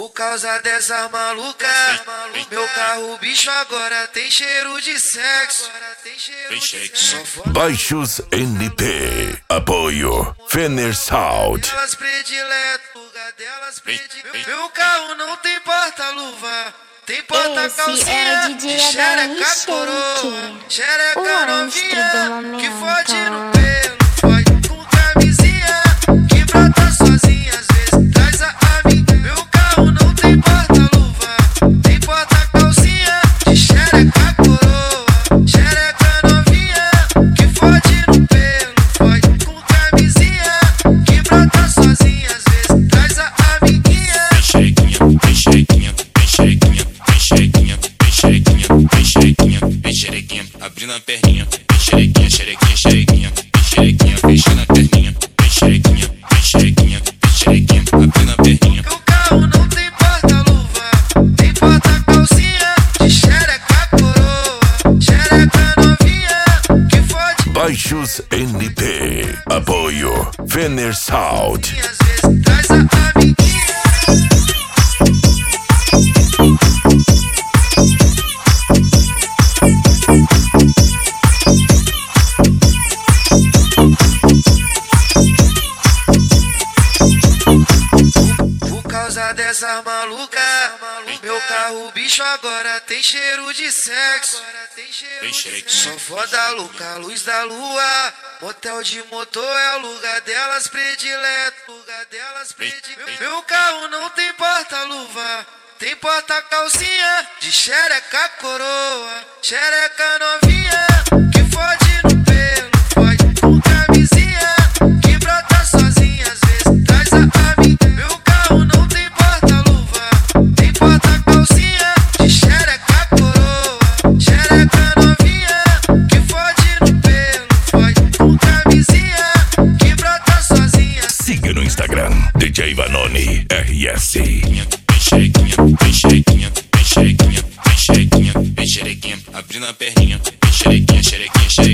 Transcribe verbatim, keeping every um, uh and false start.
Por causa dessa maluca, meu carro bicho agora tem cheiro de sexo. Baixos N P. Apoio Fenner Sound. Delas predileto, lugar delas predileto. Meu carro não tem porta-luva, tem porta-calcinha, de xereca coroa, xereca novinha, que fode no pelo, fode com camisinha, que brota sozinha, às vezes traz a amiga. Meu carro não tem porta-luva, tem porta-calcinha, de xereca coroa, xereca novinha, que fode no pelo, fode com camisinha, que brota sozinha, às vezes traz a amiguinha. Vem xerequinha, vem xerequinha, vem xerequinha, vem xerequinha, vem xerequinha, vem xerequinha, abrindo a perninha, vem xerequinha, xerequinha, xerequinha, vem xerequinha, fechando a perninha, vem xerequinha, vem xerequinha, vem xerequinha, abrindo a perninha. Meu carro não tem porta-luva, tem porta-calcinha, de xereca coroa, xereca novinha, que fode. Baixos N P. Apoio Fenner Sound. E às vezes traz a amiguinha. Por causa dessa maluca, meu carro bicho agora tem cheiro de sexo. Só foda louca, luz da lua, motel de motor é o lugar delas predileto, lugar delas predileto. Meu carro não tem porta-luva, tem porta-calcinha, de xereca coroa, xereca novinha, que fode no pelo, fode com camisinha, que brota sozinha, às vezes traz a amiga. Meu carro não tem porta-luva, tem porta-calcinha, de xereca coroa, xereca novinha, que fode no pelo, fode com camisinha, que brota sozinha. Siga no Instagram D J Vanoni R S. Vem xerequinha, vem xerequinha, vem xerequinha, vem xerequinha, vem xerequinha, abrindo a perninha, vem xerequinha, xerequinha, xerequinha.